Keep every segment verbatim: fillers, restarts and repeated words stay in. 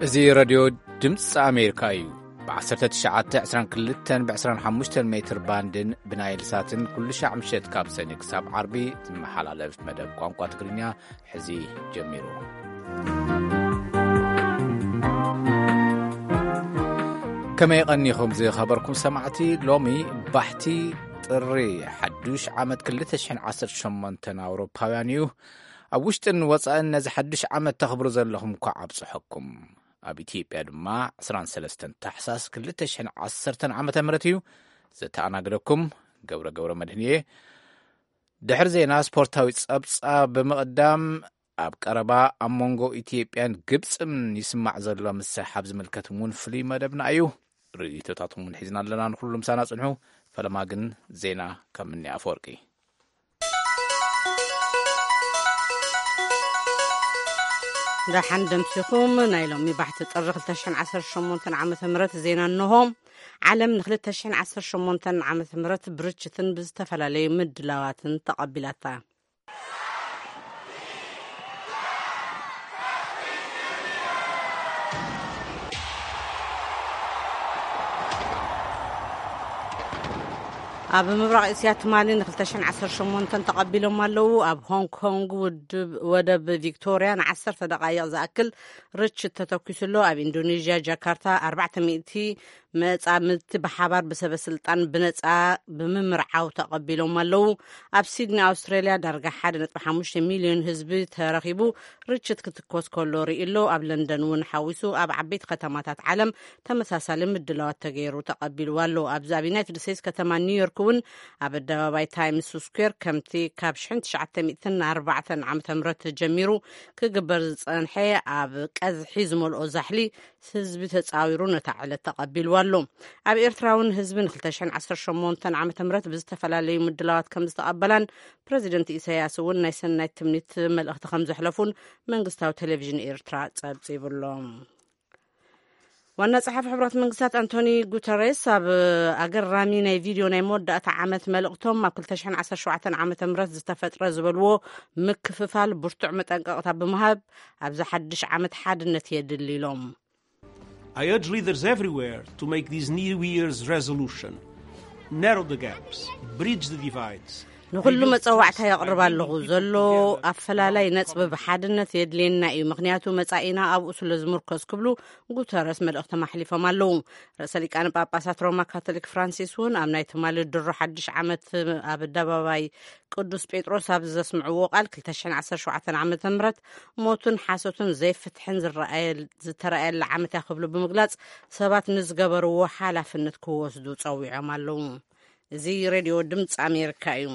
እዚ راديو ድምጽ ኣሜሪካ እዩ ب19 22 ب25 ሜትር ባንድን ብናይል ሳትን ኩሉ ሻዕ ምሸት ካብ ሰኒ ክሳብ ዓርቢ ዝመሓላለፍ መደብ ቋንቋ ትግርኛ ሕዚ ጀሚሩ ከመይ ቀኒኹም ዝኸበርኩም ሰማዕቲ ሎሚ ባሕቲ ጥሪ ሓዱሽ ዓመት ክልተ ሽሕን ዓሰርተ ሸሞንተ ኣውሮፓውያን እዩ ኣብ ውሽጥን ወፃእን ነዚ ሓዱሽ ዓመት ተኽብሩ ዘለኹም እኳ ኣብፅሐኩም ኣብ ኢትዮጵያ ድማ عشرين وثلاثين ታሕሳስ ክልተ ሽሕን ዓሰርተ ዓመተ ምህረት እዩ ዘተኣናግደኩም ገብረ ገብረ መድህንየ ድሕሪ ዜና ስፖርታዊ ጸብጻብ ብምቕዳም ኣብ ቀረባ ኣብ መንጎ ኢትዮጵያን ግብፅን ይስማዕ ዘሎ ምሳሓብ ዝምልከት እውን ፍሉይ መደብና እዩ ርእይቶታትኩም እውን ሒዝና ኣለና ንኩሎም ሳና ጽንሑ ፈለማ ግን ዜና ከም እኒ ኣፈወርቂ دحن دمسيكم نايلومي بحث طر ክልተ ሽሕን ዓሰርተ ሸሞንተ ዓመተ ምህረት ዜና እንሆም ዓለም ንክልተ ሽሕን ዓሰርተ ሸሞንተ ዓመተ ምህረት ብርችትን ብዝተፈላለዩ ምድላዋትን ተቐቢላታ ኣብ ምብራቕ እስያ ትማሊ ንክልተ ሽሕን ዓሰርተ ሸሞንተ ተቐቢሎም ኣለዉ ኣብ ሆንግ ኮንግ ወደብ ቪክቶርያ ንዓሰርተ ደቓይቕ ዝኣክል ርችት ተተኪሱሎ ኣብ ኢንዶኔዥያ ጃካርታ ኣርባዕተ ሚእቲ መጻምድቲ ብሓባር ብሰበስልጣን ብነጻ ብምምርዓው ተቐቢሎም ኣለዉ ኣብ ሲድኒ ኣውስትራልያ ዳርጋ ሓደ ነጥቢ ሓሙሽተ ሚልዮን ህዝቢ ተረኺቡ ርችት ክትኮስ ከሎ ርእሎ ኣብ ለንደን እውን ሓዊሱ ኣብ ዓበይቲ ከተማታት ዓለም ተመሳሳሊ ምድላዋት ተገይሩ ተቐቢሉ ኣሎ ኣብዚ ኣብ ዩናይትድ ስቴትስ ከተማ ኒውዮርክ እውን ኣብ ኣደባባይ ታይምስ ስኩዌር ከምቲ ካብ ሽሕን ትሽዓተ ኣርባዕተን ዓመተ ምህረት ጀሚሩ ክግበር ዝጸንሐ ኣብ ቀዝሒ ዝመልኦ ዛሕሊ ህዝቢ ተጻዊሩ ነታ ዕለት ተቐቢሉ ኣሎ ኣብ ኤርትራ እውን ህዝቢ ንክልተ ሽሕን ዓሰርተ ሸሞንተ ዓመተ ምህረት ብዝተፈላለዩ ምድላዋት ከም ዝተቐበላን ፕረዚደንት ኢሳያስ እውን ናይ ሰናይ ትምኒት መልእኽቲ ከም ዘሕለፉን መንግስታዊ ቴሌቭዥን ኤርትራ ጸብጺቡሎም ዋና ጸሓፊ ሕብረት መንግስታት አንቶኒ ጉተሬስ ኣብ ኣገራሚ ናይ ቪድዮ ናይ መወዳእታ ዓመት መልእኽቶም ኣብ ክልተ ሽሕን ዓሰርተ ሸውዓተ ዓመተ ምህረት ዝተፈጥረ ዝበልዎ ምክፍፋል ብርቱዕ መጠንቀቕታ ብምሃብ ኣብዚ ሓድሽ ዓመት ሓድነት የድሊ ኢሎም I urge leaders everywhere to make this New Year's resolution, narrow the gaps, bridge the divides. ንኩሉ መጸዋዕታ የቕርብ ኣለኹ ዘሎ ኣፈላላይ ነጥቢ ብሓድነት የድልየና እዩ ምክንያቱ መጻኢና ኣብኡ ስለ ዝምርኮዝ ክብሉ ጉተረስ መልእኽቶም ኣሕሊፎም ኣለዉ ርእሰ ሊቃነ ጳጳሳት ሮማ ካቶሊክ ፍራንሲስ እውን ኣብ ናይ ትማሊ ድሮ ሓድሽ ዓመት ኣብ ኣደባባይ ቅዱስ ጴጥሮስ ኣብ ዘስምዕዎ ቃል ክልተ ሽሕን ዓሰርተ ሸውዓተ ዓመተ ምህረት ሞቱን ሓሶቱን ዘይፍትሕን ዝተረኣየላ ዓመት እያ ክብሉ ብምግላጽ ሰባት ንዝገበርዎ ሓላፍነት ክወስዱ ጸዊዖም ኣለዉ እዚ ሬድዮ ድምፂ ኣሜሪካ እዩ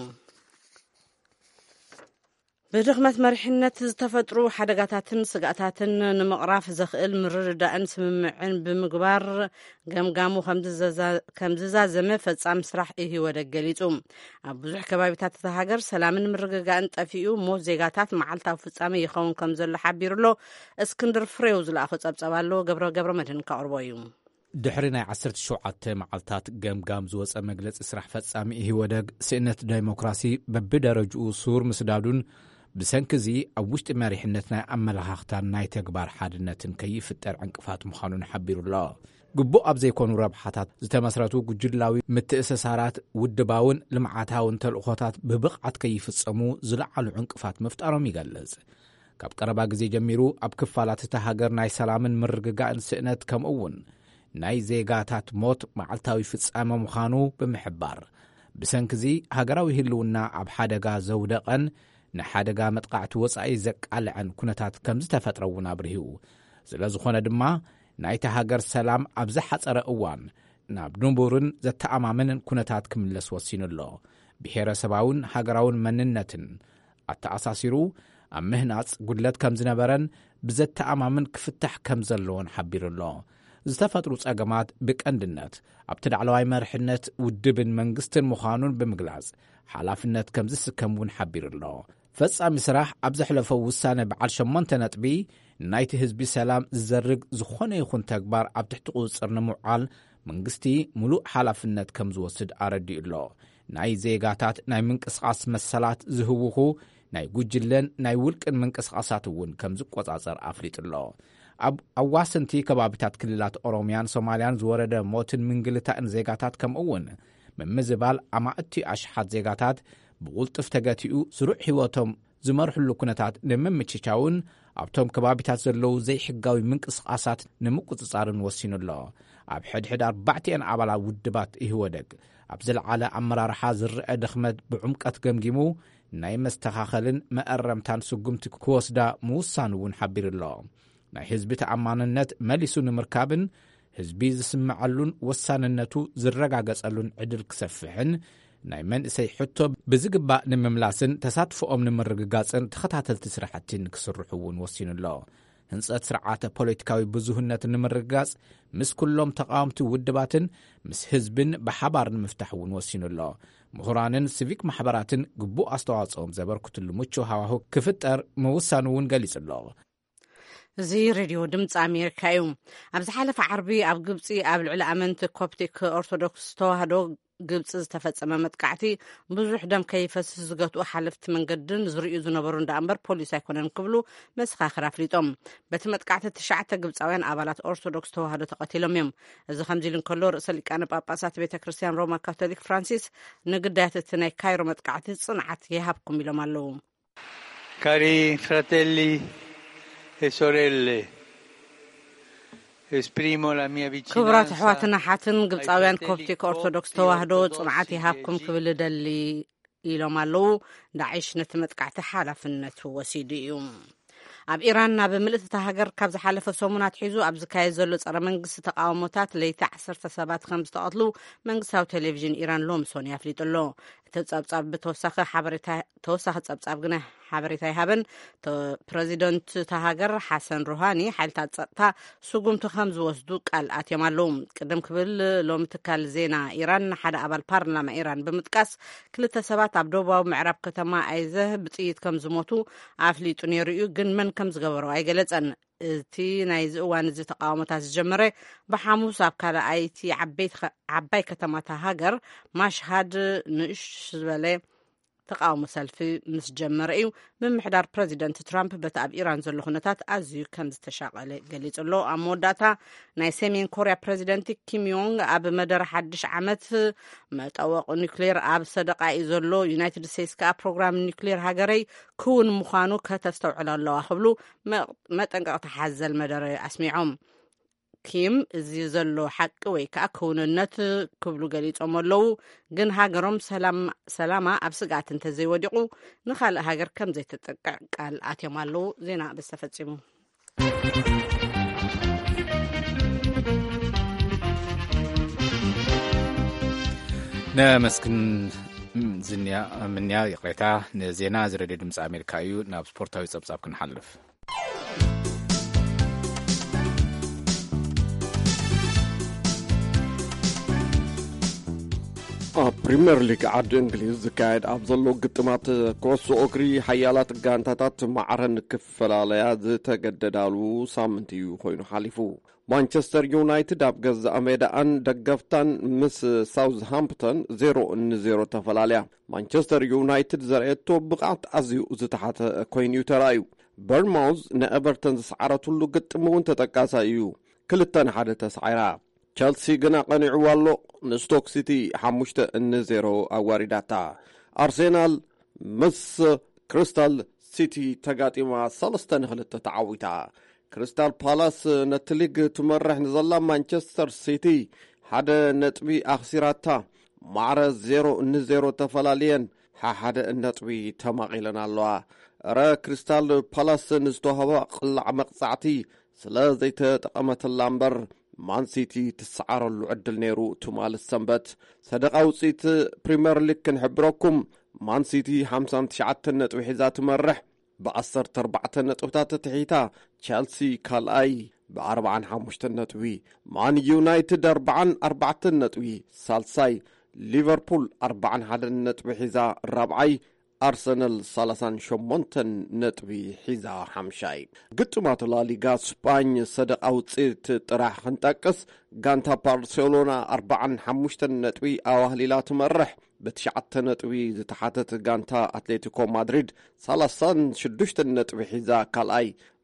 ብድኽመት መሪሕነት ዝተፈጥሩ ሓደጋታትን ስጋኣታትን ንምቕራፍ ዘኽእል ምርድዳእን ስምምዕን ብምግባር ገምጋሙ ከም ዝዛዘመ ፈጻሚ ስራሕ ኢህወደግ ገሊጹ ኣብ ብዙሕ ከባቢታት እታ ሃገር ሰላምን ምርግጋእን ጠፊኡ ሞት ዜጋታት መዓልታዊ ፍጻሜ ይኸውን ከም ዘሎ ሓቢሩሎ እስክንድር ፍሬው ዝለኣኾ ጸብጸብ ኣሎ ገብረ ገብረ መድህን ካቕርቦ እዩ ድሕሪ ናይ ዓሰርተ ሸውዓተ መዓልታት ገምጋም ዝወፀ መግለፂ ስራሕ ፈጻሚ ኢህወደግ ስእነት ዴሞክራሲ በብደረጅኡ ሱር ምስዳዱን ብሰንኪ እዚ ኣብ ውሽጢ መሪሕነት ናይ ኣመለኻኽታን ናይ ተግባር ሓድነትን ከይፍጠር ዕንቅፋት ምዃኑን ሓቢሩሎ ግቡእ ኣብ ዘይኮኑ ረብሓታት ዝተመስረቱ ጉጅላዊ ምትእስሳራት ውድባውን ልምዓታውን ተልእኾታት ብብቕዓት ከይፍጸሙ ዝለዓሉ ዕንቅፋት ምፍጣሮም ይገልጽ ካብ ቀረባ ግዜ ጀሚሩ ኣብ ክፋላት እታ ሃገር ናይ ሰላምን ምርግጋእን ስእነት ከምኡውን ናይ ዜጋታት ሞት መዓልታዊ ፍጻመ ምዃኑ ብምሕባር ብሰንኪ እዚ ሃገራዊ ህልውና ኣብ ሓደጋ ዘውደቐን ንሓደጋ መጥቃዕቲ ወጻኢ ዘቃልዐን ኩነታት ከም ዝተፈጥረ እውን ኣብርሂቡ ስለ ዝኾነ ድማ ናይቲ ሃገር ሰላም ኣብ ዝሓፀረ እዋን ናብ ንቡርን ዘተኣማምንን ኩነታት ክምለስ ወሲኑ ኣሎ ብሔረሰባውን ሃገራውን መንነትን ኣተኣሳሲሩ ኣብ ምህናፅ ጉድለት ከም ዝነበረን ብዘተኣማምን ክፍታሕ ከም ዘለዎን ሓቢሩ ኣሎ ዝተፈጥሩ ጸገማት ብቀንድነት ኣብቲ ላዕለዋይ መርሕነት ውድብን መንግስትን ምዃኑን ብምግላጽ ሓላፍነት ከም ዝስከም እውን ሓቢሩ ኣሎ ፈጻሚ ስራሕ ኣብ ዘሕለፈ ውሳነ በዓል ሸሞንተ ነጥቢ ናይቲ ህዝቢ ሰላም ዝዘርግ ዝኾነ ይኹን ተግባር ኣብ ትሕቲ ቁፅር ንምውዓል መንግስቲ ሙሉእ ሓላፍነት ከም ዝወስድ ኣረዲኡ ኣሎ ናይ ዜጋታት ናይ ምንቅስቓስ መሰላት ዝህውኹ ናይ ጉጅለን ናይ ውልቅን ምንቅስቓሳት እውን ከም ዝቆጻጸር ኣፍሊጡ ኣሎ ኣብ ኣዋስንቲ ከባቢታት ክልላት ኦሮምያን ሶማልያን ዝወረደ ሞትን ምንግልታእን ዜጋታት ከምኡውን ምምዝባል ኣማእቲ ኣሽሓት ዜጋታት ብቁልጥፍ ተገቲኡ ስሩዕ ህይወቶም ዝመርሕሉ ኩነታት ንምምችቻውን ኣብቶም ከባቢታት ዘለዉ ዘይሕጋዊ ምንቅስቓሳት ንምቁፅጻርን ወሲኑ ኣሎ። ኣብ ሕድሕድ ኣርባዕተን ኣባላት ውድባት ይህወደግ ኣብ ዝለዓለ ኣመራርሓ ዝርአ ድኽመት ብዕምቀት ገምጊሙ ናይ መስተኻኸልን መቐረምታን ስጉምቲ ክወስዳ ምውሳን እውን ሓቢሩ ኣሎ። ናይ ህዝቢ ተኣማንነት መሊሱ ንምርካብን ህዝቢ ዝስምዓሉን ወሳንነቱ ዝረጋገጸሉን ዕድል ክሰፍሕን ናይ መንእሰይ ሕቶ ብዝግባእ ንምምላስን ተሳትፎኦም ንምርግጋጽን ተኸታተልቲ ስራሕትን ክስርሑ እውን ወሲኑ ኣሎ። ህንጸት ስርዓተ ፖለቲካዊ ብዙህነት ንምርግጋጽ ምስ ኩሎም ተቃወምቲ ውድባትን ምስ ህዝብን ብሓባር ንምፍታሕ እውን ወሲኑ ኣሎ። ምሁራንን ሲቪክ ማሕበራትን ግቡእ ኣስተዋጽኦም ዘበርክትሉ ምቹው ሃዋህው ክፍጠር ምውሳኑ እውን ገሊጹ ኣሎ። እዚ ሬድዮ ድምፂ ኣሜሪካ እዩ። ኣብ ዝሓለፈ ዓርቢ ኣብ ግብፂ ኣብ ልዕሊ ኣመንቲ ኮፕቲክ ኦርቶዶክስ ተዋህዶ ግብፂ ዝተፈጸመ መጥቃዕቲ ብዙሕ ደም ከይፈስስ ዝገትኡ ሓለፍቲ መንገድን ዝርዩ ዝነበሩ እንዳ እምበር ፖሊስ ኣይኮነን ክብሉ መሰኻኽር ኣፍሊጦም። በቲ መጥቃዕቲ ትሽዓተ ግብፃውያን ኣባላት ኦርቶዶክስ ተዋህዶ ተቐቲሎም እዮም። እዚ ከምዚ ኢሉ እንከሎ ርእሰ ሊቃነ ጳጳሳት ቤተ ክርስቲያን ሮማ ካቶሊክ ፍራንሲስ ንግዳያት እቲ ናይ ካይሮ መጥቃዕቲ ጽንዓት ይሃብኩም ኢሎም ኣለዉ። ካሪ ፍራቴሊ e sorelle ክቡራት ኣሕዋትና ሓትን ግብፃውያን ኮፕቲክ ኦርቶዶክስ ተዋህዶ ጽንዓት ይሃብኩም ክብል ደሊ ኢሎም ኣለዉ። ዳዕሽ ነቲ መጥቃዕቲ ሓላፍነት ወሲዱ እዩ። ኣብ ኢራን ናብ ምልእቲ እታ ሃገር ካብ ዝሓለፈ ሰሙናት ሒዙ ኣብ ዝካየድ ዘሎ ጸረ መንግስቲ ተቃውሞታት ለይቲ ዓሰርተ ሰባት ከም ዝተቐትሉ መንግስታዊ ቴሌቭዥን ኢራን ሎሚ ሶኒ ኣፍሊጡ ኣሎ። እቲ ጸብጻብ ብተወሳኺ ሓበሬታ ተወሳኺ ጸብጻብ ግና ሓበሬታ ይሃበን። ፕረዚደንት እታ ሃገር ሓሰን ሩሃኒ ሓይልታት ጸጥታ ስጉምቲ ከም ዝወስዱ ቃል ኣትዮም ኣለዉ። ቅድም ክብል ሎሚ ትካል ዜና ኢራን ሓደ ኣባል ፓርላማ ኢራን ብምጥቃስ ክልተ ሰባት ኣብ ደቡባዊ ምዕራብ ከተማ ኣይዘህ ብጥይት ከም ዝሞቱ ኣፍሊጡ ነይሩ እዩ። ግን መን ከም ዝገበሮ ኣይገለጸን። እቲ ናይዚ እዋን እዚ ተቃውሞታት ዝጀመረ ብሓሙስ ኣብ ካልኣይቲ ዓባይ ከተማታ ሃገር ማሽሃድ ንእሽ ዝበለ ተቃውሞ ሰልፊ ምስ ጀመረ እዩ። ምምሕዳር ፕረዚደንት ትራምፕ በቲ ኣብ ኢራን ዘሎ ኩነታት ኣዝዩ ከም ዝተሻቐለ ገሊጹ ኣሎ። ኣብ መወዳእታ ናይ ሰሜን ኮርያ ፕረዚደንት ኪም ዮንግ ኣብ መደረ ሓድሽ ዓመት መጠወቂ ኒውክሌር ኣብ ሰደቃ እዩ ዘሎ ዩናይትድ ስቴትስ ከዓ ፕሮግራም ኒውክሌር ሃገረይ ክውን ምዃኑ ከተስተውዕሎ ኣለዋ ክብሉ መጠንቀቕቲ ሓዘል መደረ ኣስሚዖም። ኪም እዚ ዘሎ ሓቂ ወይ ከዓ ክውንነት ክብሉ ገሊፆም ኣለዉ። ግን ሃገሮም ሰላማ ኣብ ስጋት እንተዘይወዲቑ ንኻልእ ሃገር ከም ዘይተጠቅዕ ቃል ኣትዮም ኣለዉ። ዜና ብዝተፈፂሙ ነመስክን ዝንያ ምንያ ይቕሬታ ንዜና ዝረድዮ ድምፂ ኣሜሪካ እዩ። ናብ ስፖርታዊ ጸብጻብ ክንሓልፍ። ኣብ ፕሪምየር ሊግ ዓዲ እንግሊዝ ዝካየድ ኣብ ዘሎ ግጥማት ኩዕሶ እግሪ ሓያላት ጋንታታት ማዕረን ክፈላለያ ዝተገደዳሉ ሳምንት እዩ ኮይኑ ሓሊፉ። ማንቸስተር ዩናይትድ ኣብ ገዛእ ሜዳኣን ደገፍታን ምስ ሳውዝሃምፕተን ዜሮ ንዜሮ ተፈላለያ። ማንቸስተር ዩናይትድ ዘርአቶ ብቕዓት ኣዝዩ ዝተሓተ ኮይኑ ተራእዩ። በርንማውዝ ንኤቨርተን ዝሰዓረትሉ ግጥም እውን ተጠቃሳ እዩ። ክልተ ንሓደ ተሰዒራ። ቸልሲ ግና ቀኒዑ ኣሎ ንስቶክ ሲቲ ሓሙሽተ ንዜሮ ኣዋሪዳታ። ኣርሴናል ምስ ክሪስታል ሲቲ ተጋጢማ ሰለስተ ንክልተ ተዓዊታ። ክሪስታል ፓላስ ነቲ ሊግ ትመርሕ ንዘላ ማንቸስተር ሲቲ ሓደ ነጥቢ ኣኽሲራታ ማዕረ ዜሮ ንዜሮ ተፈላለየን ሓደ ነጥቢ ተማቒለን ኣለዋ። እረ ክሪስታል ፓላስ ንዝተዋህባ ቅላዕ መቕጻዕቲ ስለ ዘይተጠቐመተላ እምበር ማንሲቲ ትሰዓረሉ ዕድል ነይሩ ትማል ሰንበት። ሰደቃ ውፅኢት ፕሪምየር ሊግ ክንሕብረኩም ማንሲቲ ሓምሳ ወትሽዓተ ነጥቢ ሒዛ ትመርሕ ብዓሰርተ ኣርባዕተ ነጥብታት ትሒታ። ቸልሲ ካልኣይ ብኣርብዓን ሓሙሽተ ነጥቢ፣ ማን ዩናይትድ ኣርብዓን ኣርባዕተ ነጥቢ ሳልሳይ፣ ሊቨርፑል ኣርብዓን ሓደ ነጥቢ ሒዛ ራብዓይ፣ ኣርሰናል ሰላሳን ሸሞንተ ነጥቢ ሒዛ ሓምሻይ። ግጥማት ላሊጋ ስፓኝ ሰደቃ ውፅኢት ጥራሕ ክንጠቅስ ጋንታ ባርሴሎና ኣርብዓን ሓሙሽተ ነጥቢ ኣዋህሊላ ትመርሕ። ብትሽዓተ ነጥቢ ዝተሓተት ጋንታ ኣትሌቲኮ ማድሪድ ሰላሳን ሽዱሽተ ነጥቢ ሒዛ ካልኣይ፣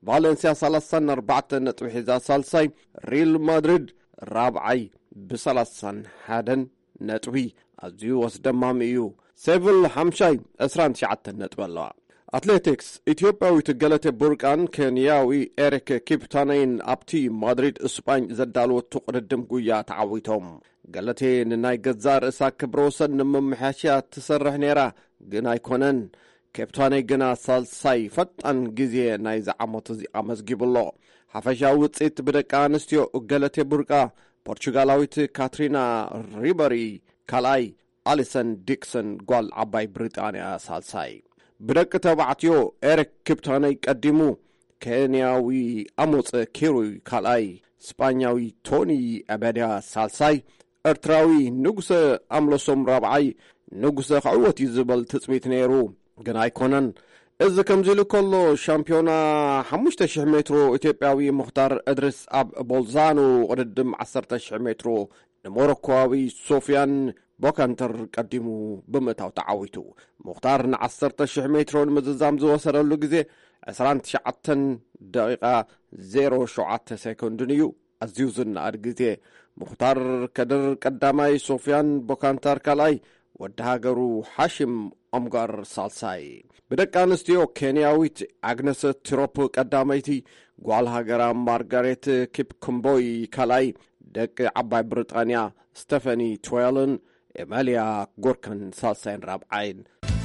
ቫሌንሲያ ሰላሳ አራት ነጥቢ ሒዛ ሳልሳይ፣ ሪል ማድሪድ ራብዓይ ብሰላሳ ሓደ ነጥቢ ኣዝዩ ወስደማም እዩ። ሴቪል ሓምሻይ ዕስራን ትሽዓተ ነጥቢ ኣለዋ። አትሌቲክስ ኢትዮጵያዊት ገለቴ ቡርቃን ኬንያዊ ኤሪክ ኪፕታናይን ኣብቲ ማድሪድ እስጳኝ ዘዳልወቱ ቅድድም ጉያ ተዓዊቶም። ገለቴ ንናይ ገዛ ርእሳ ክብረ ወሰን ንምምሕያሽያ ትሰርሕ ነይራ ግን ኣይኮነን። ኬፕታናይ ግና ሳልሳይ ፈጣን ግዜ ናይ ዝዓመት እዚ ኣመዝጊብሎ። ሓፈሻዊ ውፅኢት ብደቂ ኣንስትዮ ገለቴ ቡርቃ ፖርቹጋላዊት ካትሪና ሪበሪ ካልኣይ፣ ኣሊሰን ዲክሰን ጓል ዓባይ ብሪጣንያ ሳልሳይ። ብደቂ ተባዕትዮ ኤሪክ ኪፕታናይ ቀዲሙ፣ ኬንያዊ ኣሞፀ ኪሩይ ካልኣይ፣ ስጳኛዊ ቶኒ ኣበድያ ሳልሳይ፣ ኤርትራዊ ንጉሰ ኣምሎሶም ራብዓይ። ንጉሰ ክዕወት እዩ ዝበል ትፅቢት ነይሩ ግን ኣይኮነን። እዚ ከምዚ ኢሉ ከሎ ሻምፒዮና ሓሙሽተ ሽሕ ሜትሮ ኢትዮጵያዊ ሙኽታር እድሪስ ኣብ ቦልዛኖ ቅድድም ዓሰርተ ሽሕ ሜትሮ ንሞሮኮዊ ሶፊያን ቦካንተር ቀዲሙ ብምእታው ተዓዊቱ። ሙኽታር ንዓሰርተ ሽሕ ሜትሮ ንምዝዛም ዝወሰደሉ ግዜ ዕስራን ትሽዓተ ደቂቃ ዜሮ ሸውዓተ ሴኮንድን እዩ። ኣዝዩ ዝነኣድ ግዜ። ሙኽታር ከድር ቀዳማይ፣ ሶፊያን ቦካንተር ካልኣይ፣ ወዲ ሃገሩ ሓሽም ኦምጋር ሳልሳይ። ብደቂ ኣንስትዮ ኬንያዊት ኣግነስ ትሮፕ ቀዳመይቲ፣ ጓል ሃገራ ማርጋሬት ኪፕኩምቦይ ካልኣይ፣ ደቂ ዓባይ ብሪጣንያ ስቴፈኒ ትዌልን ኤማልያ ጎርከን ሳልሳይን ራብዓይን።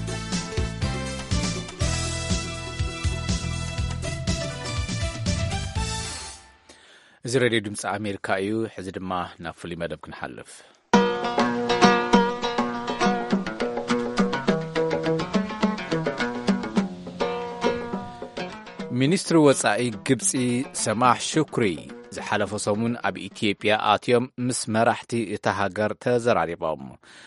እዚ ሬድዮ ድምፂ ኣሜሪካ እዩ። ሕዚ ድማ ናብ ፍሉይ መደብ ክንሓልፍ። ሚኒስትሪ ወፃኢ ግብፂ ሰማሕ ሽኩሪ ዝሓለፈ ሰሙን ኣብ ኢትዮጵያ ኣትዮም ምስ መራሕቲ እታ ሃገር ተዘራሪቦም።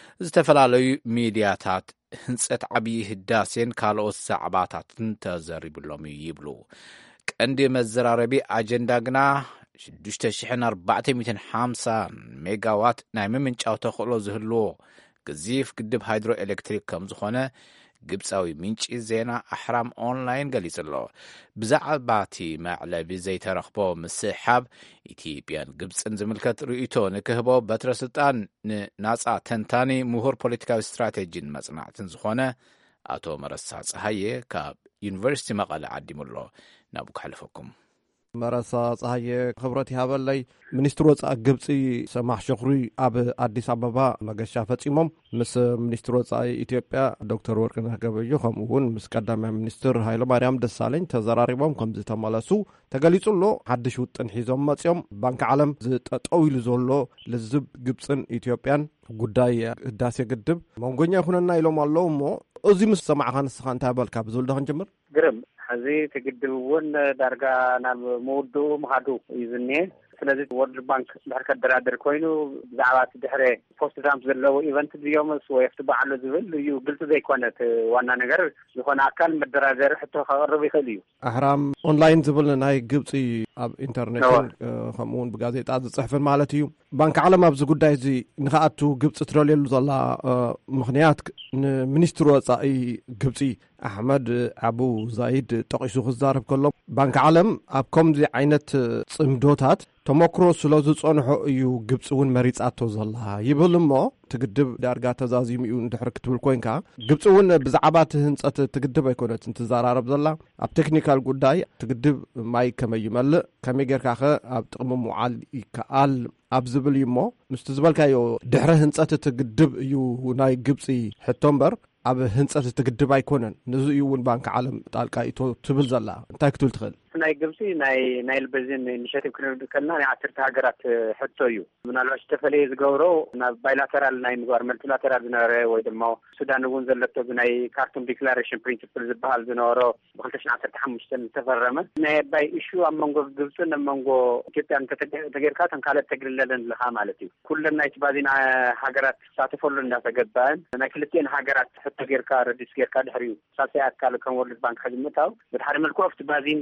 ዝተፈላለዩ ሚድያታት ህንፀት ዓብዪ ህዳሴን ካልኦት ዛዕባታትን ተዘሪብሎም ይብሉ። ቀንዲ መዘራረቢ ኣጀንዳ ግና ሽዱሽተ ሽሕን ኣርባዕተ ሚእትን ሓምሳ ሜጋዋት ናይ ምምንጫው ተኽእሎ ዝህልዎ ግዚፍ ግድብ ሃይድሮ ኤሌክትሪክ ከም ዝኾነ ግብፃዊ ምንጪ ዜና ኣሕራም ኦንላይን ገሊጹ ኣሎ። ብዛዕባ እቲ መዕለቢ ዘይተረኽቦ ምስሓብ ኢትዮጵያን ግብፅን ዝምልከት ርእይቶ ንክህቦ በትረ ስልጣን ንናፃ ተንታኒ ምሁር ፖለቲካዊ ስትራቴጂን መጽናዕትን ዝኾነ ኣቶ መረሳ ፀሃየ ካብ ዩኒቨርሲቲ መቐለ ዓዲሙሎ ናብኡ ክሕልፈኩም። መረሳ ፀሃየ ክብረት ይሃበለይ። ሚኒስትሪ ወፃኢ ግብፂ ሰማሕ ሽኩሪ ኣብ ኣዲስ ኣበባ መገሻ ፈፂሞም ምስ ሚኒስትሪ ወፃኢ ኢትዮጵያ ዶክተር ወርቅነህ ገበየሁ ከምኡ እውን ምስ ቀዳማይ ሚኒስትር ሃይለማርያም ደሳለኝ ተዘራሪቦም ከም ዝተመለሱ ተገሊጹ ኣሎ። ሓድሽ ውጥን ሒዞም መፅኦም ባንኪ ዓለም ዝጠጠው ኢሉ ዘሎ ልዝብ ግብፅን ኢትዮጵያን ጉዳይ ህዳሴ ግድብ መንጎኛ ይኹነና ኢሎም ኣለዉ እሞ እዚ ምስ ሰማዕካ ንስኻ እንታይ በልካ ብዝብል ዶ ክንጅምር? ግርም ሕዚ ትግድብ እውን ዳርጋ ናብ መውድኡ ምኻዱ እዩ ዝኒሄ። ስለዚ ወርልድ ባንክ ድሕሪ ከደራድር ኮይኑ ብዛዕባ እቲ ድሕሪ ፖስት ትራምፕ ዘለዎ ኢቨንት ድዮምስ ወይ ኣብቲ በዓሉ ዝብል እዩ ግልፂ ዘይኮነት። ዋና ነገር ዝኾነ ኣካል መደራደሪ ሕቶ ከቕርብ ይኽእል እዩ። ኣሕራም ኦንላይን ዝብል ናይ ግብፂ ኣብ ኢንተርኔትን ከምኡውን ብጋዜጣ ዝፅሕፍን ማለት እዩ። ባንኪ ዓለም ኣብዚ ጉዳይ እዚ ንኽኣቱ ግብፂ ትረልየሉ ዘላ ምክንያት ንሚኒስትሪ ወፃኢ ግብፂ ኣሕመድ አቡ ዛይድ ጠቂሱ ክዛረብ ከሎ ባንኪ ዓለም ኣብ ከምዚ ዓይነት ፅምዶታት ተመክሮ ስለ ዝፀንሖ እዩ ግብፂ እውን መሪፃቶ ዘላ ይብል እሞ ትግድብ ዳርጋ ተዛዚሙ እዩ እንድሕር ክትብል ኮይንካ ግብፂ እውን ብዛዕባ እቲ ህንፀት ትግድብ ኣይኮነት እንትዘራረብ ዘላ ኣብ ቴክኒካል ጉዳይ ትግድብ ማይ ከመይ ይመልእ ከመይ ጌርካ ኸ ኣብ ጥቕሚ ምውዓል ይከኣል ኣብ ዝብል እዩ እሞ ምስቲ ዝበልካዮ ድሕሪ ህንፀት ትግድብ እዩ ናይ ግብፂ ሕቶ እምበር ኣብ ህንፀት ትግድብ ኣይኮነን። ነዚ እዩ እውን ባንኪ ዓለም ጣልቃ ኢቶ ትብል ዘላ እንታይ ክትብል ትኽእል? ናይ ግብፂ ናይ ናይል ቤዚን ኢኒሽቲቭ ክንብል ከለና ናይ ዓሰርተ ሃገራት ሕቶ እዩ። ምናልባት ዝተፈለየ ዝገብሮ ናብ ባይላተራል ናይ ምግባር መልቲላተራል ዝነበረ ወይ ድማ ሱዳን እውን ዘለቶ ብናይ ካርቱም ዲክላሬሽን ፕሪንሲፕል ዝበሃል ዝነበሮ ብክልተ ሽሕን ዓሰርተ ሓሙሽተ ዝተፈረመ ናይ ኣባይ ኢሹ ኣብ መንጎ ግብፅን ኣብ መንጎ ኢትዮጵያን ተጌርካ ተንካለት ተግልለለን ልኻ ማለት እዩ። ኩለን ናይቲ ባዚን ሃገራት ተሳተፈሉ እንዳተገባን ናይ ክልቲአን ሃገራት ሕቶ ጌርካ ረዲስ ጌርካ ድሕሪኡ ሳልሳይ ኣካል ከም ወርልድ ባንክ ሕዚ ምእታው ብድሓደ መልክዑ ኣብቲ ባዚን ዘሎ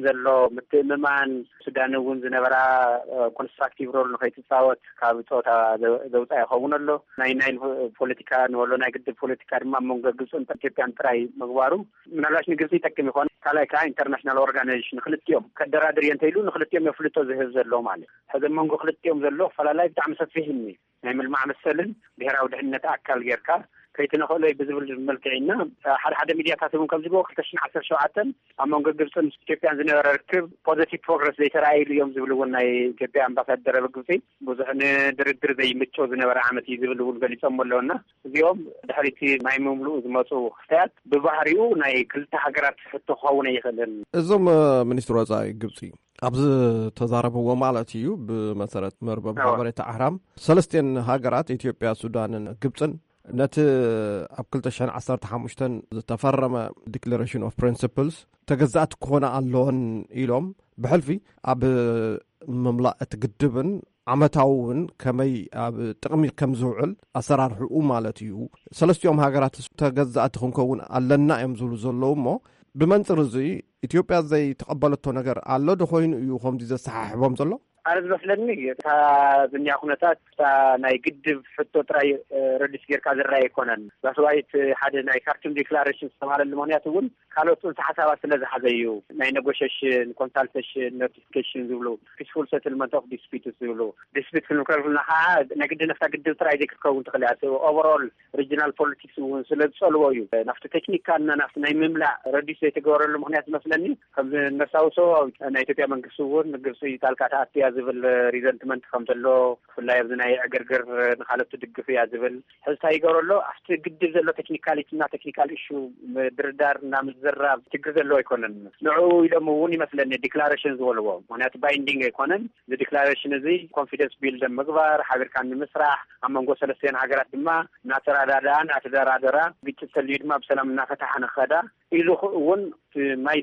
ምትምማን ሱዳን እውን ዝነበራ ኮንስትራክቲቭ ሮል ንኸይትፃወት ካብ ፆታ ዘውፃ ይኸውን ኣሎ ናይ ናይል ፖለቲካ ንወሎ ናይ ግድብ ፖለቲካ ድማ መንጎ ግብፅን ኢትዮጵያን ጥራይ ምግባሩ ምናልባሽ ንግብፂ ይጠቅም ይኾን ካልኣይ ከዓ ኢንተርናሽናል ኦርጋናይዜሽን ንክልቲኦም ከደራድር የንተይሉ ንክልቲኦም የፍልጦ ዝህብ ዘሎ ማለት ሕዚ መንጎ ክልቲኦም ዘሎ ፈላላይ ብጣዕሚ ሰፊሕ እኒ ናይ ምልማዕ መሰልን ብሄራዊ ድሕንነት ኣካል ጌርካ ከይትንኽእሎይ ብዝብል መልክዕና ሓደ ሓደ ሚድያታት እውን ከም ዝብዎ ክልተ ሽሕን ዓሰርተ ሸውዓተን ኣብ መንጎ ግብፅን ኢትዮጵያን ዝነበረ ርክብ ፖዘቲቭ ፕሮግረስ ዘይተረኣይሉ እዮም ዝብል እውን ናይ ኢትዮጵያ ኣምባሳደር ኣብ ግብፂ ብዙሕ ንድርድር ዘይምቾ ዝነበረ ዓመት እዩ ዝብል እውን ገሊፆም ኣለውና እዚኦም ድሕሪቲ ማይ ምምልኡ ዝመፁ ክፍትያት ብባህሪኡ ናይ ክልተ ሃገራት ሕቶ ክኸውን ኣይኽእልን። እዞም ሚኒስትር ወፃኢ ግብፂ ኣብዚ ተዛረብዎ ማለት እዩ ብመሰረት መርበብ ሓበሬታ ኣሕራም ሰለስቴን ሃገራት ኢትዮጵያ ሱዳንን ግብፅን ነቲ ኣብ ክልተ ሽሕን ዓሰርተ ሓሙሽተን ዝተፈረመ ዲክላሬሽን ኦፍ ፕሪንሲፕልስ ተገዛእቲ ክኾና ኣለዎን ኢሎም ብሕልፊ ኣብ ምምላእ እቲ ግድብን ዓመታውን ከመይ ኣብ ጥቕሚ ከም ዝውዕል ኣሰራርሕኡ ማለት እዩ ሰለስቲኦም ሃገራት ተገዛእቲ ክንከውን ኣለና እዮም ዝብሉ ዘለዉ እሞ ብመንፅር እዚ ኢትዮጵያ ዘይተቐበለቶ ነገር ኣሎ ዶ ኮይኑ እዩ ከምዚ ዘሰሓሕቦም ዘሎ? ኣነ ዝመስለኒ እታ ዝንያ ኩነታት እታ ናይ ግድብ ሕቶ ጥራይ ረዲስ ጌርካ ዝረአ ኣይኮነን ዛስዋይት ሓደ ናይ ካርቱም ዲክላሬሽን ዝተባሃለሉ ምክንያት እውን ካልኦት ፅንሰ ሓሳባት ስለ ዝሓዘ እዩ ናይ ኔጎሽሽን ኮንሳልቴሽን ኖቲፊኬሽን ዝብሉ ፒስፉል ሴትልመንት ኦፍ ዲስፒትስ ዝብሉ ዲስፒት ክንብል ከለና ከዓ ናይ ግድብ ነፍታ ግድብ ጥራይ ዘይክትከውን ትኽእል እያ ኦቨርኦል ሪጅናል ፖለቲክስ እውን ስለ ዝፀልዎ እዩ ናፍቲ ቴክኒካና ናፍቲ ናይ ምምላእ ረዲስ ዘይተገበረሉ ምክንያት ዝመስለኒ ከምዚ ነሳውሶ ናይ ኢትዮጵያ መንግስቲ እውን ግብፂ ጣልቃ ተኣትያ ዝብል ሪዘንትመንት ከም ዘሎ ብፍላይ ኣብዚ ናይ ዕግርግር ንካልኦት ትድግፍ እያ ዝብል ሕዝታ ይገብረሎ ኣብቲ ግድብ ዘሎ ቴክኒካሊቲና ቴክኒካል ኢሹ ምድርዳር እና ምዝራብ ችግር ዘሎ ኣይኮነን ንዑ ኢሎም እውን ይመስለኒ ዲክላሬሽን ዝበልዎ ምክንያቱ ባይንዲንግ ኣይኮነን እዚ ዲክላሬሽን እዚ ኮንፊደንስ ቢልድ ምግባር ሓቢርካ ንምስራሕ ኣብ መንጎ ሰለስተ ሃገራት ድማ እናተረዳድኣ እናተደራደራ ግጭት ተልዩ ድማ ብሰላም እናፈታሓ ንኸዳ ኢሉ እውን ማይ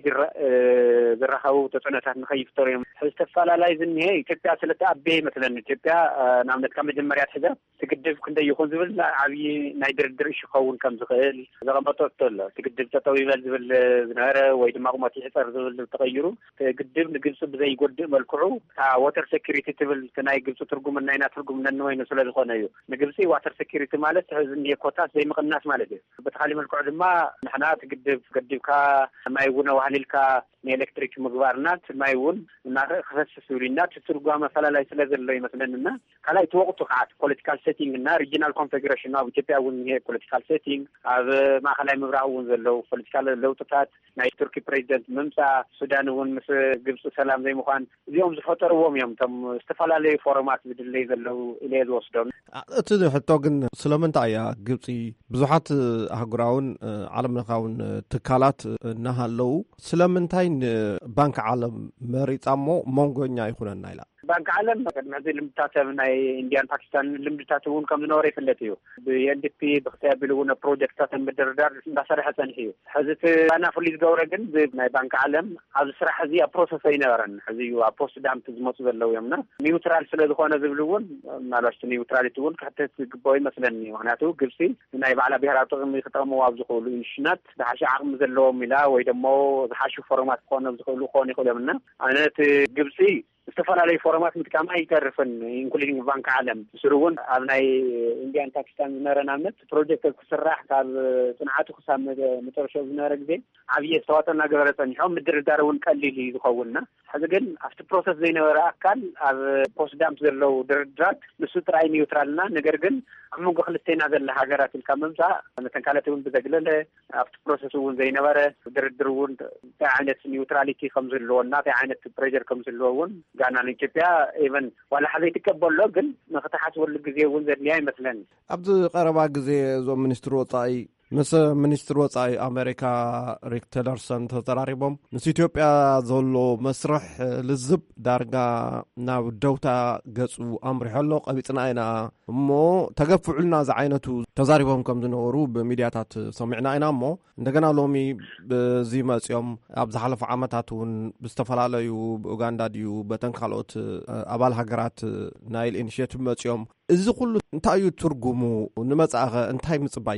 ዝረኸቡ ተፅዕኖታት ንኸይፍጠሩ እዮም ዝተፈላለዩ ዝኒሄ ኢትዮጵያ ስለተኣበየ ይመስለኒ ኢትዮጵያ ንኣብነት ካብ መጀመርያ ትሕዘ ትግድብ ክንደይ ይኹን ዝብል ዓብዪ ናይ ድርድር እሹ ክኸውን ከም ዝኽእል ዘቐመጦቶ ኣሎ ትግድብ ጠጠው ይበል ዝብል ዝነበረ ወይ ድማ ቁመት ይሕፀር ዝብል ተቐይሩ ግድብ ንግብፂ ብዘይጎድእ መልክዑ እታ ዋተር ሴኪሪቲ ትብል ናይ ግብፂ ትርጉም ናይና ትርጉም ነንወይኑ ስለ ዝኾነ እዩ ንግብፂ ዋተር ሴኪሪቲ ማለት ዝኒሄ ኮታት ዘይምቕናስ ማለት እዩ ብተኻሊ መልክዑ ድማ ንሕና ትግድብ ገዲብካ ማይ እውን ዋህሊልካ ንኤሌክትሪክ ምግባርናት ማይ እውን እናርእ ክፈስስ ዝብሉና ትርጓመ ፈላላይ ስለ ዘሎ ይመስለንና ካልኣይ እቲ ወቅቱ ከዓ ፖለቲካል ሴቲንግ እና ሪጂናል ኮንፊግሬሽን ኣብ ኢትዮጵያ እውን ይሄ ፖለቲካል ሴቲንግ ኣብ ማእከላይ ምብራቅ እውን ዘለው ፖለቲካል ለውጥታት ናይ ቱርኪ ፕሬዚደንት ምምፃእ ሱዳን እውን ምስ ግብፂ ሰላም ዘይምዃን እዚኦም ዝፈጠርዎም እዮም እቶም ዝተፈላለዩ ፎረማት ዝድለይ ዘለው ኢለ ዝወስዶም እቲ ሕቶ ግን ስለምንታይ እያ ግብፂ ብዙሓት ኣህጉራውን ዓለም ለኻውን ትካላት እናሃለው ስለምንታይ ባንክ ዓለም መሪፃሞ ሞንጎኛ ይኹነና ኢላ ባንክ ዓለም ቅድሚ ሕዚ ልምድታት ናይ ኢንዲያን ፓኪስታን ልምድታት እውን ከም ዝነበረ ይፍለጥ እዩ ብኤንዲፒ ብክተያቢሉ እውን ፕሮጀክትታት ምድርዳር እንዳሰርሐ ፀኒሑ እዩ ሕዚ እቲ ዋና ፍሉይ ዝገብረ ግን ናይ ባንክ ዓለም ኣብዚ ስራሕ እዚ ኣብ ፕሮሰስ ኣይነበረን ሕዚ እዩ ኣብ ፖስት ዳምት ዝመፁ ዘለው እዮምና ኒውትራል ስለ ዝኾነ ዝብል እውን ምናልባሽ ኒውትራሊቲ እውን ክሕተት ዝግበኦ ይመስለኒ ምክንያቱ ግብፂ ናይ ባዕላ ብሄራዊ ጥቕሚ ክጠቕሙ ኣብ ዝኽእሉ ኢንሽናት ዝሓሸ ዓቕሚ ዘለዎም ኢላ ወይ ደሞ ዝሓሹ ፎረማት ክኾኑ ዝኽእሉ ክኾኑ ይኽእሉ እዮምና ኣነት ግብፂ ዝተፈላለዩ ፎረማት ምጥቃም ኣይተርፍን ኢንክሉዲንግ ባንክ ዓለም ስሩ እውን ኣብ ናይ ኢንዲያን ፓኪስታን ዝነበረ ናብነት ፕሮጀክት ክስራሕ ካብ ፅንዓቱ ክሳብ መጨረሻ ዝነበረ ግዜ ዓብዪ ኣስተዋፅኦ እናገበረ ፀኒሖም ምድርዳር እውን ቀሊል ዝኸውንና ሕዚ ግን ኣብቲ ፕሮሰስ ዘይነበረ ኣካል ኣብ ፖስት ዳምት ዘለው ድርድራት ንሱ ጥራይ ኒውትራልና ነገር ግን ኣብ መንጎ ክልተና ዘላ ሃገራት ኢልካ ምምፃእ ነተን ካልኦት እውን ብዘግለለ ኣብቲ ፕሮሰስ እውን ዘይነበረ ድርድር እውን እንታይ ዓይነት ኒውትራሊቲ ከም ዘለዎና እንታይ ዓይነት ፕሬዠር ከም ዘለዎ እውን ጋና ንኢትዮጵያ ኢቨን ዋላ ሓዘይ ትቀበሎ ግን ንኽተሓስበሉ ግዜ እውን ዘድልያ ይመስለኒ ኣብዚ ቀረባ ግዜ እዞም ሚኒስትር ወፃኢ ምስ ሚኒስትር ወፃኢ ኣሜሪካ ሪክ ቲለርሰን ተዘራሪቦም ምስ ኢትዮጵያ ዘሎ መስርሕ ልዝብ ዳርጋ ናብ ደውታ ገፁ ኣምሪሖ ኣሎ ቀቢፅና ኢና እሞ ተገፍዑልና ዛ ዓይነቱ ተዛሪቦም ከም ዝነበሩ ብሚድያታት ሰሚዕና ኢና እሞ እንደገና ሎሚ በዚ መፅኦም ኣብ ዝሓለፉ ዓመታት እውን ብዝተፈላለዩ ብኡጋንዳ ድዩ በተን ካልኦት ኣባል ሃገራት ናይል ኢኒሽቲቭ መፅኦም እዚ ኩሉ እንታይ እዩ ትርጉሙ ንመጻኸ እንታይ ምጽባይ ይካል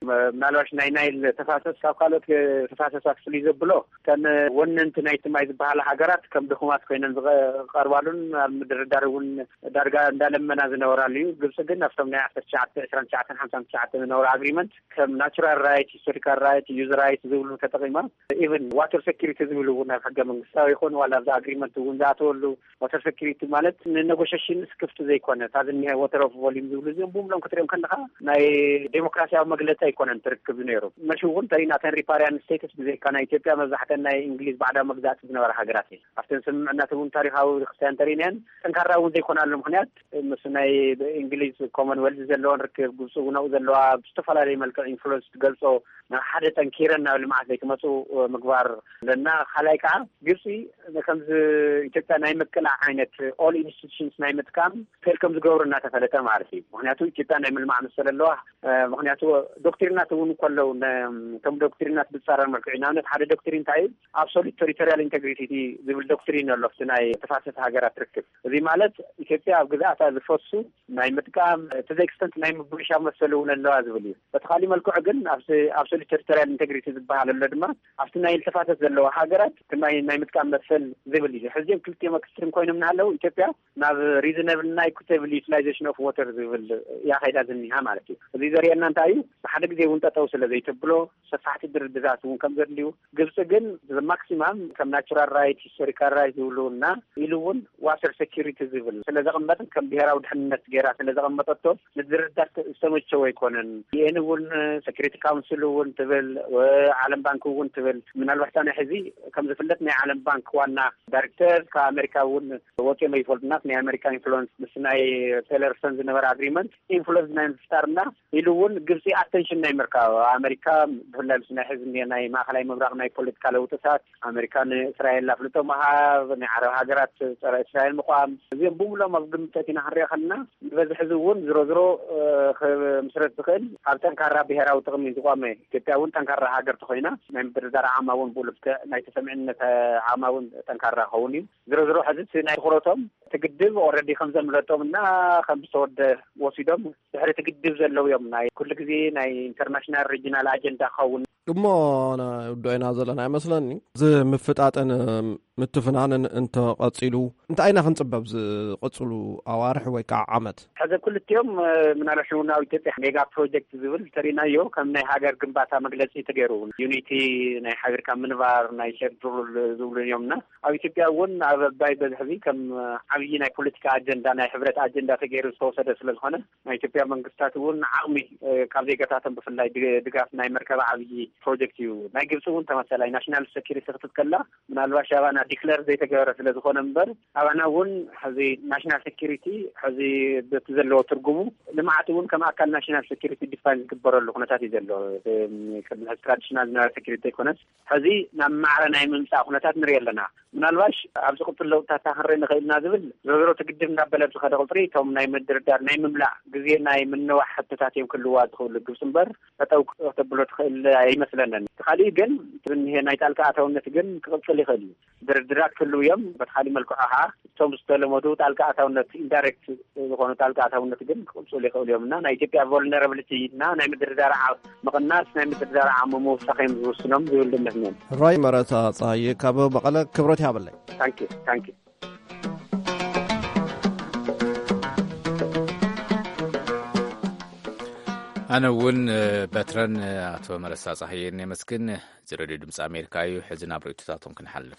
ምናልባሽ ናይ ናይል ተፋሰስ ካብ ካልኦት ተፋሰሳት ፍልይ ዘብሎ ከም ወነንቲ ናይቲ ማይ ዝበሃላ ሃገራት ከም ድኹማት ኮይነን ዝቐርባሉን ኣብ ምድርዳር እውን ዳርጋ እንዳለመና ዝነበራሉ እዩ። ግብጽ ግን ኣብቶም ናይ ዓሰርተ ትሽዓተ ዕስራን ትሽዓተን ሓምሳን ትሽዓተ ዝነበሩ ኣግሪመንት ከም ናቹራል ራይት፣ ሂስቶሪካል ራይት፣ ዩዝ ራይት ዝብሉ ተጠቂማ ኢቨን ዋተር ሴኪሪቲ ዝብሉ እውን ኣብ ሕገ መንግስታዊ ይኹን ዋላ ኣብዛ ኣግሪመንት እውን ዝኣተወሉ ዋተር ሴኪሪቲ ማለት ንኔጎሽሽን ስክፍቲ ዘይኮነ ታዝኒሀ ዋተር ኦፍ ቮሊም ዝብሉ እዚኦም ብሙሎም ክትሪኦም ከለካ ናይ ዴሞክራሲያዊ መግለፂ ኣይኮነን ትርክብ ነይሩ። መሽ እውን ተሪናተን ሪፓሪያን ስቴትስ ብዘይካ ናይ ኢትዮጵያ መብዛሕተን ናይ እንግሊዝ ባዕዳዊ መግዛእቲ ዝነበራ ሃገራት እየ ኣብተን ስምምዕነት እውን ታሪካዊ ክስያን ተሪነን ጠንካራ እውን ዘይኮናሉ ምክንያት ምስ ናይ እንግሊዝ ኮመንዌልዝ ዘለዎን ርክብ ግብፂ እውን ኣብኡ ዘለዋ ብዝተፈላለዩ መልክዕ ኢንፍሉንስ ትገልፆ ናብ ሓደ ጠንኪረን ናብ ልምዓት ዘይክመፁ ምግባር ለና ካልኣይ ከዓ ግብፂ ከምዚ ኢትዮጵያ ናይ ምቅላዕ ዓይነት ኦል ኢንስቲቱሽንስ ናይ ምጥቃም ፌል ከም ዝገብሩ እናተፈለጠ ማለት እዩ። ምክንያቱ ኢትዮጵያ ናይ ምልማዕ መሰለ ኣለዋ። ምክንያቱ ዶክትሪናት እውን ከለው ከም ዶክትሪናት ብፃረር መልክዕ ንኣብነት ሓደ ዶክትሪን እንታይ እዩ ኣብሶሉት ቴሪቶሪያል ኢንቴግሪቲ ዝብል ዶክትሪን ኣሎ ኣብቲ ናይ ተፋሰስ ሃገራት ትርክብ። እዚ ማለት ኢትዮጵያ ኣብ ግዛእታ ዝፈሱ ናይ ምጥቃም to the extent ናይ ምብሻ መሰለ እውን ኣለዋ ዝብል እዩ። በተኻሊ መልክዑ ግን ኣብሶሉት ቴሪቶሪያል ኢንቴግሪቲ ዝበሃል ኣሎ ድማ ኣብቲ ናይ ተፋሰስ ዘለዋ ሃገራት ናይ ናይ ምጥቃም መሰል ዝብል እዩ። ሕዚም ክልቲኦም ኤክስትሪም ኮይኖም ናለው ኢትዮጵያ ናብ ሪዝነብል እና ኢኩቴብል ዩቲላይዜሽን ኦፍ ዋተር ዝብል ያኸይዳ ዝኒሃ ማለት እዩ። እዚ ዘርየና እንታይ እዩ ብሓደ ግዜ እውን ጠጠው ስለ ዘይትብሎ ሰፋሕቲ ድርድራት እውን ከም ዘድልዩ ግብጽ ግን ማክሲማም ከም ናቹራል ራይት፣ ሂስቶሪካል ራይት ዝብሉና ኢሉ እውን ዋተር ሴኪሪቲ ዝብል ስለ ዘቐመጠ ከም ብሄራዊ ድሕንነት ገይራ ስለ ዘቐመጠቶ ንድርድር ዝተመቸወ ኣይኮነን። ይህን እውን ሴኪሪቲ ካውንስል እውን ትብል ዓለም ባንክ እውን ትብል ምናልባት ናይ ሕዚ ከም ዝፍለጥ ናይ ዓለም ባንክ ዋና ዳይሬክተር ከኣሜሪካ እውን ወፂኦም ይፈልጡና ናይ ኣሜሪካ ኢንፍሉንስ ምስ ናይ ቴለርሰን ዝነበረ ኣግሪመንት ኢንፍሉንስ ናይ ምፍጣርና ኢሉ እውን ግብፂ ኣቴንሽን ናይ ምርካብ ኣሜሪካ ብፍላይ ምስ ናይ ሕዚ ናይ ማእኸላይ ምብራቕ ናይ ፖለቲካ ለውጥታት ኣሜሪካ ንእስራኤል ኣፍልጦ መሃብ ናይ ዓረብ ሃገራት ፀረ እስራኤል ምቋም እዚኦም ብሙሎም ኣብ ግምት ኢና ክንሪኦ ከለና ብበዝሒ ሕዚ እውን ዝሮ ዝሮ ምስረት ዝኽእል ኣብ ጠንካራ ብሄራዊ ጥቕሚ ዝቋመ ኢትዮጵያ እውን ጠንካራ ሃገር ተኮይና ናይ ምድርዳር ዓማ እውን ብልብከ ናይ ተሰሚዕነት ዓማ እውን ጠንካራ ክኸውን እዩ። ዝሮ ዝሮ ሕዚ ናይ ትኩረቶም ትግድብ ኦልሬዲ ከም ዘምለጦምና ከም ዝተወደ ወሲዶም ድሕሪ ትግድብ ዘለው እዮም ናይ ኩሉ ግዜ ናይ ኢንተርናሽናል ሪጂናል ኣጀንዳ ክኸውን እሞ ውድአና ዘለና ይመስለኒ እዚ ምፍጣጥን ምትፍናንን እንተቐፂሉ እንታይ ኢና ክንፅበብ ዝቕፅሉ ኣዋርሒ ወይ ከዓ ዓመት ሕዚ ኩልቲኦም ምናልባሽ እውን ኣብ ኢትዮጵያ ሜጋ ፕሮጀክት ዝብል ተሪናዮ ከም ናይ ሃገር ግንባታ መግለፂ ተገይሩ ዩኒቲ ናይ ሃገርካ ምንባር ናይ ሼር ሩል ዝብሉ እዮምና ኣብ ኢትዮጵያ እውን ኣብ ኣባይ በዝሕዚ ከም ዓብዪ ናይ ፖለቲካ ኣጀንዳ ናይ ሕብረት ኣጀንዳ ተገይሩ ዝተወሰደ ስለዝኾነ ናይ ኢትዮጵያ መንግስታት እውን ዓቕሚ ካብ ዜጋታቶም ብፍላይ ድጋፍ ናይ መርከባ ዓብዪ ፕሮጀክት እዩ። ናይ ግብፂ እውን ተመሳሳሊ ናሽናል ሴኪሪቲ ክትከላ ምናልባሽ ኣባና ዲክለር ዘይተገበረ ስለ ዝኾነ እምበር ኣባና እውን ሕዚ ናሽናል ሴኪሪቲ ሕዚ በቲ ዘለዎ ትርጉሙ ልምዓት እውን ከም ኣካል ናሽናል ሴኪሪቲ ዲፋይን ዝግበረሉ ኩነታት እዩ ዘሎ። ቅድሚ ሕዚ ትራዲሽናል ዝነበረ ሴኪሪቲ ኣይኮነስ ሕዚ ናብ ማዕረ ናይ ምምፃእ ኩነታት ንሪኢ ኣለና። ምናልባሽ ኣብ ዝቕፅል ለውጥታት ክንርኢ ንኽእልና ዝብል ዝሮ ትግድብ እንዳበለ ዝኸደ ቁፅሪ እቶም ናይ ምድርዳር ናይ ምምላእ ግዜ ናይ ምንዋሕ ሕቶታት እዮም ክልዋ ዝኽእሉ ግብፂ እምበር ጠጠው ተብሎ ትኽእል ኣይመስለንን። ተኻሊእ ግን ትብንሄ ናይ ጣልቃ ኣታውነት ግን ክቕፅል ይኽእል እዩ። ድርድራት ክህልው እዮም በተኻሊ መልክዑ ከዓ እቶም ዝተለመዱ ጣልቃ ኣታውነት ኢንዳይሬክት ዝኾኑ ጣልቃ ኣታውነት ግን ክቕፅሉ ይኽእሉ እዮም እና ናይ ኢትዮጵያ ቮልነራብሊቲ እና ናይ ምድርዳር ምቕናስ ናይ ምድርዳር ዓቕሚ ምውሳኽ እዮም ዝውስኖም ዝብል ድምት እኒአን። ራይ መረታ ፀሃየ ካብ መቐለ ክብረት ይሃበለይ። ታንኪ ታንኪ ኣነ እውን በትረን ኣቶ መረሳ ፀሃየ ነመስግን ዝረድዩ ድምፂ ኣሜሪካ እዩ። ሕዚ ናብ ርእቶታቶም ክንሓልፍ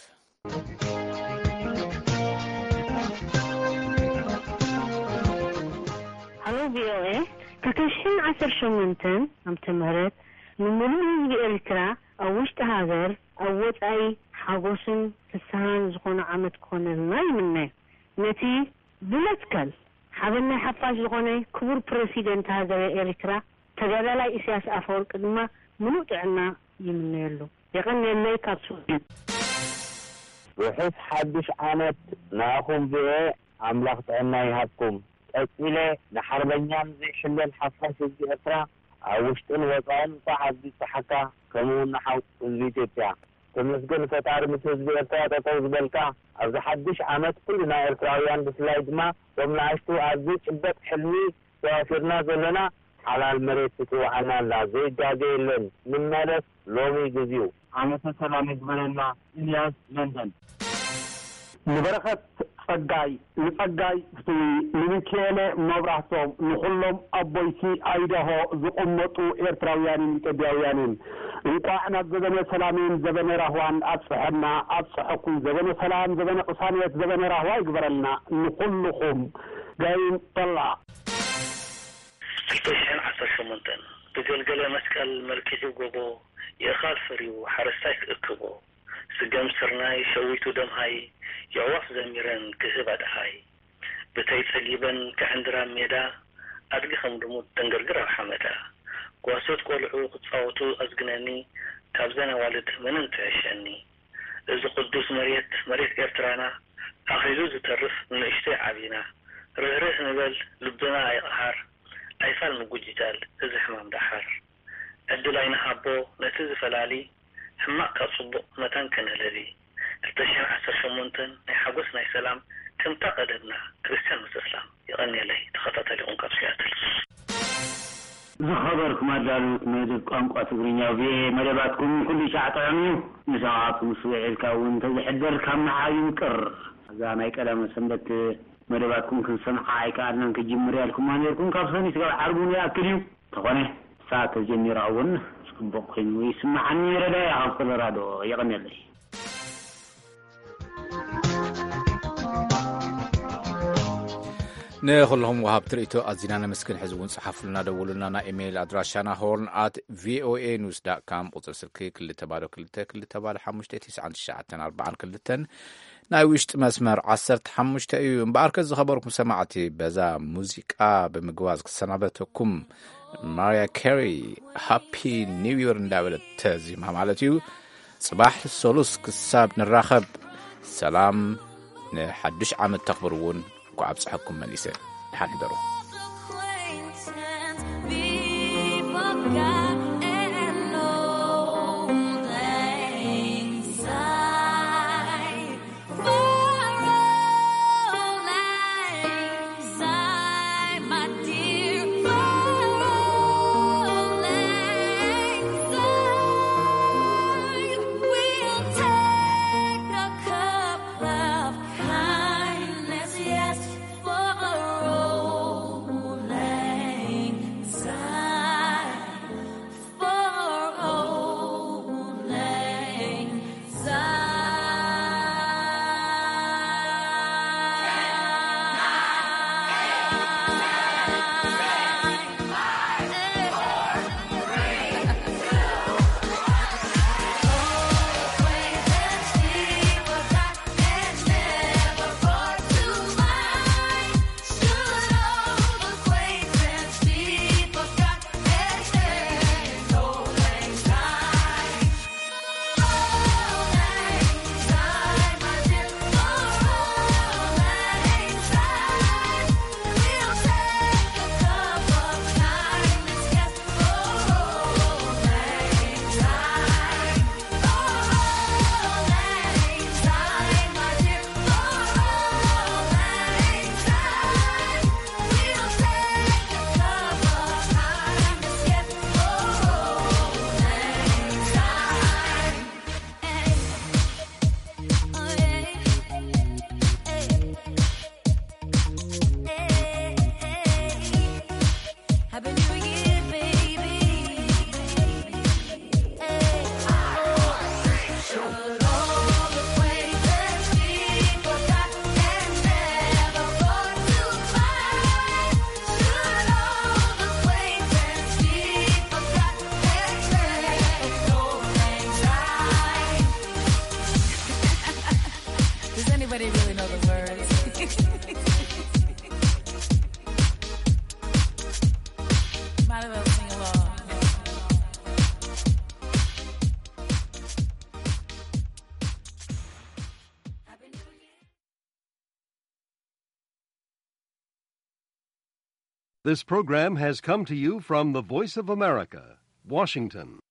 ሃሎ ቪኦኤ ተከሽን ዓሰርተ ሸሞንተ ዓመተ ምህረት ንምሉእ ህዝቢ ኤርትራ ኣብ ውሽጢ ሃገር ኣብ ወፃኢ ሓጎስን ፍስሃን ዝኾነ ዓመት ክኾነልና ይምነ ነቲ ብመትከል ሓበናይ ሓፋሽ ዝኾነ ክቡር ፕሬሲደንት ሃገር ኤርትራ ተጋዳላይ ኢሳያስ ኣፈወርቂ ድማ ምሉእ ጥዕና ይምነየሉ። የቀኒየለይ ካብ ሱዳን ውሑስ ሓዱሽ ዓመት ንኣኹም ቪኦኤ ኣምላኽ ጥዕና ይሃብኩም። ቀፂለ ንሓርበኛን ዘይሕለል ሓፋሽ ህዝቢ ኤርትራ ኣብ ውሽጥን ወፃእን ሰዓት ዝፀሓካ ከምኡውን ንሓው ህዝቢ ኢትዮጵያ ተመስገን ፈጣሪ ምስ ህዝቢ ኤርትራ ጠጠው ዝበልካ ኣብዚ ሓዱሽ ዓመት ኩሉና ኤርትራውያን ብፍላይ ድማ ቶም ንኣሽቱ ኣዝዩ ጭበጥ ሕልሚ ተዋፊርና ዘለና ሓላል መሬት ትውዓና ኣላ ዘይዳገ የለን ንመለስ ሎሚ ግዚኡ ዓመተ ሰላም ይግበረና ኢልያስ ለንደን ንበረኸት ጸጋይ ንጸጋይ ፍትዊ ንሚካኤል መብራህቶም ንኹሎም ኣቦይቲ ኣይደሆ ዝቕመጡ ኤርትራውያንን ኢትዮጵያውያንን እንኳዕ ናብ ዘበነ ሰላምን ዘበነ ራህዋን ኣጽሕና ኣጽሕኩም ዘበነ ሰላም ዘበነ ቅሳኔት ዘበነ ራህዋ ይግበረልና ንኹልኹም ጋይን ጠላ ስልጠሽን ዓሰርተ ሸሞንተ ብገልገለ መስቀል መልክዑ ጎቦ የኻል ፍሪው ሓረስታይ ክእክቦ ስገም ስርናይ ሸዊቱ ደምሃይ የዋፍ ዘሚረን ክህብ ኣድሃይ ብተይ ጸሊበን ከዕንድራ ሜዳ ኣድጊ ኸምድሙት ተንገርግር ኣብ ሓመዳ ጓሶት ቆልዑ ክጻወቱ ኣዝግነኒ ካብ ዘና ዋልድ ምንን ትዕሸኒ እዚ ቅዱስ መሬት መሬት ኤርትራና ኣኺሉ ዝተርፍ ንእሽተይ ዓቢና ርህርህ ንበል ልብና ኣይቕሃር ኣይፋል ንጉጅታል እዚ ሕማም ዳሓር ዕድል ኣይንሃቦ ነቲ ዝፈላሊ ሕማቕ ካብ ጽቡቕ መታን ከነለሊ ክልተሽሕን ዓሰርተ ሸሞንተ ናይ ሓጎስ ናይ ሰላም ከምታ ቀደምና ክርስቲያን ምስላም ይቐኒለይ ተኸታተሊኹም ካብ ሲያትል ዝኸበርኩም ኣዳሉት መደብ ቋንቋ ትግርኛ ብየ መደባትኩም ኩሉ ሻዕ ጥዕምዩ ንሰዓቱ ስውዒልካ እውን ተዝሕደር ካብ መሓዩ ቅር እዛ ናይ ቀዳመ ሰንበት መደባትኩም ክንሰምዓ ኣይከኣልናን ክጅምር ያልኩም ነርኩም ካብ ሰኒ ስጋብ ዓርቡን ይኣክል እዩ ተኾነ ሰዓት ተጀሚራ እውን ጽቡቕ ኮይኑ ይስማዓኒ ረዳይ ኣብ ኮሎራዶ ይቐኒለይ ንኹልኹም ወሃብ ትርኢቶ ኣዚና ነመስግን ሕዚ እውን ጽሓፍሉና ደውሉና ና ኢሜይል ኣድራሻና ሆርን ኣት ቪኦኤ ኒውስ ዳት ካም ቁፅር ስልኪ ክልተ ባዶ ክልተ ክልተ ባዶ ሓሙሽተ ትሽዓን ትሽዓተን ኣርባዓን ክልተን ናይ ውሽጢ መስመር ዓሰርተ ሓሙሽተ እዩ እምበኣርከ ዝኸበርኩም ሰማዕቲ በዛ ሙዚቃ ብምግባዝ ክሰናበተኩም ማርያ ካሪ ሃፒ ኒው ይር እንዳበለት ተዚማ ማለት እዩ ጽባሕ ሶሉስ ክሳብ ንራኸብ ሰላም ንሓድሽ ዓመት ተኽብር እውን ቋብ ጽሐኩም መሊሰ ድሓን ሕደሩ This program has come to you from the Voice of America, Washington.